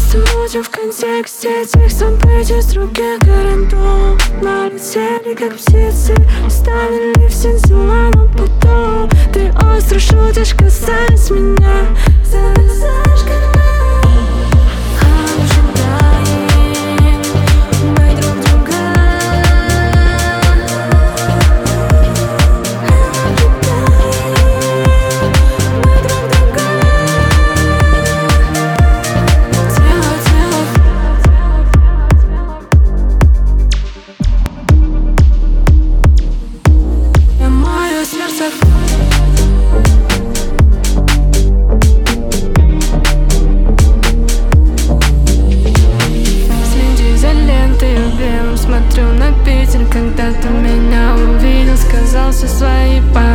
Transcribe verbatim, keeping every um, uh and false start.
Просто будем в контексте этих событий. С других городов мы летели как птицы, оставили все дела на потом. Ты остро шутишь, касаясь меня. Зависаешь, когда ожидаем мы друг друга. Следи за лентой белым, смотрю на Питер. Когда ты меня увидел, сказал все свои пары.